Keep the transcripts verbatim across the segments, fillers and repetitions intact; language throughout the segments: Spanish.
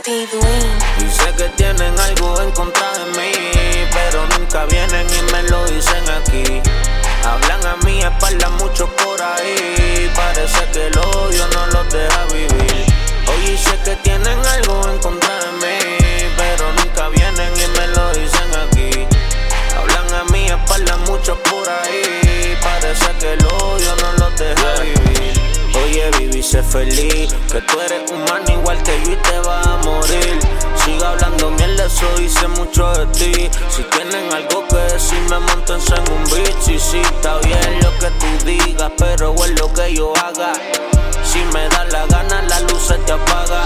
Dwayne. Y sé que tienen algo en contra de mí, pero nunca vienen y me lo dicen aquí. Hablan a mi espalda mucho por ahí, parece que el odio no los deja vivir. Oye, sé que tienen algo en contra de mí, pero nunca vienen y me lo dicen aquí. Hablan a mi espalda mucho por ahí, parece que el odio no los deja vivir. Oye, viví, sé feliz, que tú eres humano igual que yo y te vas a morir. Sigue hablando mierda, eso dice mucho de ti. Si tienen algo que decirme, montense en un beat. Sí, sí, está bien lo que tú digas, pero es lo que yo haga. Si me da la gana, la luz se te apaga.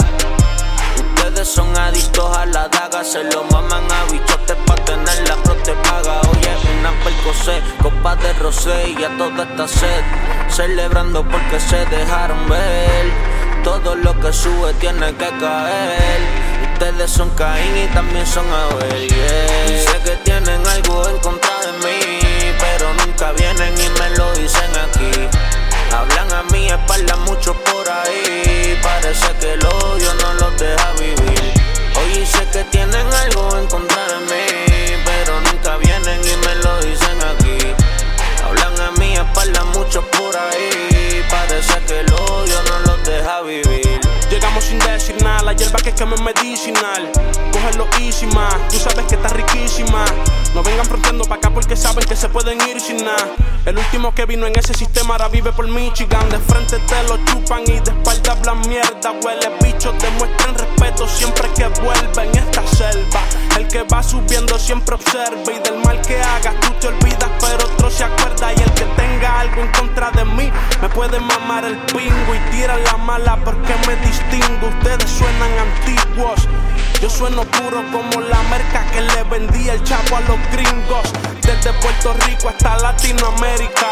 Ustedes son adictos a la daga, se lo maman a bichotes pa' tener la pro te paga. Oye, una percocé, copa de rosé y a toda esta sed, celebrando porque se dejaron ver. Todo lo que sube tiene que caer. Ustedes son Caín y también son Abel, yeah. Y sé que tienen algo en contra de mí, pero nunca vienen y me lo dicen aquí. Hablan a mi espalda mucho por ahí, parece que el odio no los deja vivir. Oye, sé que tienen algo en contra de mí, pero nunca vienen y me lo dicen aquí. Hablan a mi espalda mucho por ahí, parece que el odio no los deja vivir. Llegamos sin decir nada, la hierba que queme es medicinal. Cógelo easy, ma, tú sabes que está riquísima. No vengan fronteando pa' acá porque saben que se pueden ir sin nada. El último que vino en ese sistema ahora vive por Michigan. De frente te lo chupan y de espalda hablan mierda. Huele bichos, demuestren respeto siempre que vuelven esta selva. El que va subiendo siempre observa, y del mal que hagas tú te olvidas pero otro se acuerda. Y el que tenga algo en contra de mí me puede mamar el pingo y tira la mala porque me distingo. Ustedes suenan antiguos, yo sueno puro como la merca que le vendía el chavo a los gringos. Desde Puerto Rico hasta Latinoamérica,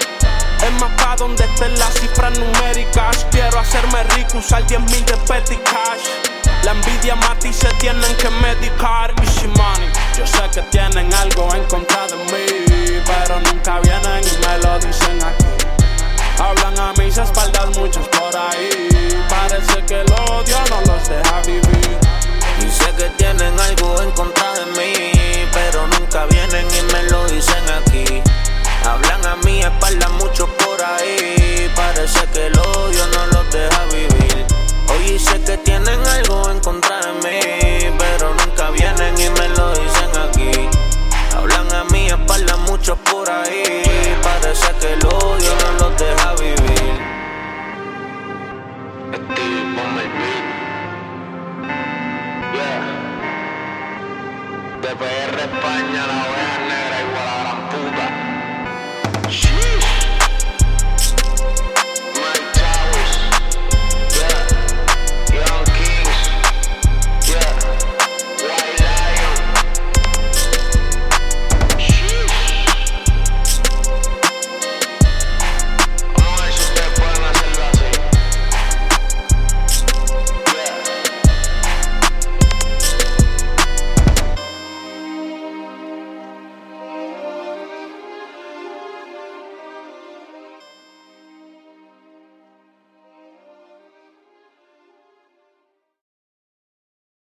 es más pa' donde estén las cifras numéricas. Quiero hacerme rico, usar diez mil de petty cash. La envidia mata y se tienen que medicar. Easy money, yo sé que tienen algo en contra de mí, pero nunca vienen y me lo dicen aquí. Hablan a mis espaldas muchos por ahí, parece que el odio no los deja vivir. Y sé que tienen algo en contra de mí, pero nunca vienen y me lo dicen aquí. Hablan a mi espalda mucho por ahí, parece que el odio no los deja vivir. Oye, sé que tienen algo en contra de mí, pero nunca vienen y me lo dicen aquí. Hablan a mi espalda mucho por ahí, parece que el odio no los deja vivir. Steve, ponme el beat. Yeah. De P R España, la wea.